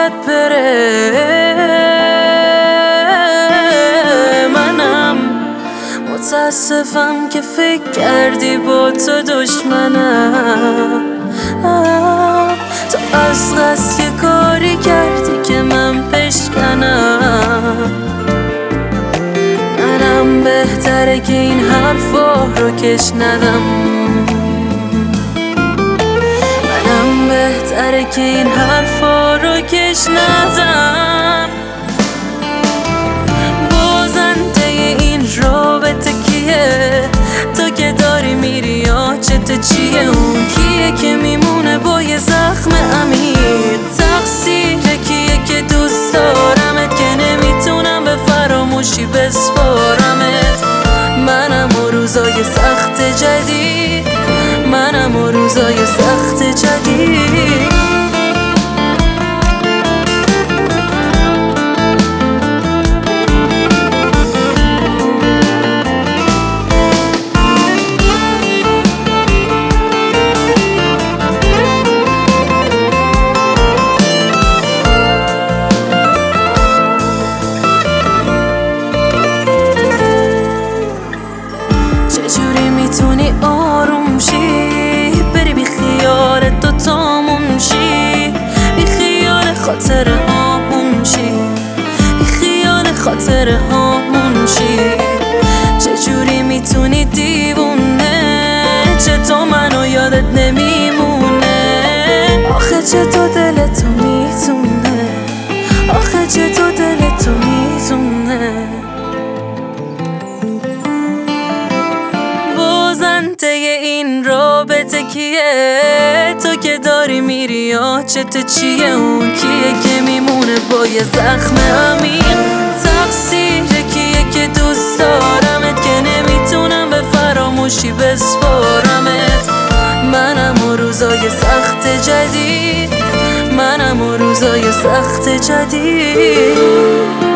باید بره. منم متاسفم که فکر کردی با تو دشمنم. تو از قصد یه کاری کردی که من بشکنم. منم بهتره که این حرفا رو کش ندم. منم بهتره که این حرفا رو کش ندم. بازنده این رابطه کیه؟ تو که داری میری یا چته چیه؟ اون کیه که میمونه با یه زخم عمیق؟ تقصیر کیه که دوست دارمت که نمیتونم به فراموشی بسپارمت؟ منم و روزای سخت جدید، منم و روزای سخت جدید. چجوری میتونی آروم شی؟ بری بی خیال دوتامون شی، بی خیال خاطره هامون شی، بی خیال خاطره هامون شی. چجوری میتونی دیوونه؟ چطور منو یادت نمیمونه؟ آخه چطور دلتو میتونه؟ آخه چطور دلتو میتونه؟ بازنده این رابطه کیه؟ تو که داری میری یا چته چیه؟ اون کیه که میمونه با یه زخم عمیق؟ تقصیر کیه که دوست دارمت که نمیتونم به فراموشی بسپارمت؟ منم و روزای سخت جدید، منم و روزای سخت جدید.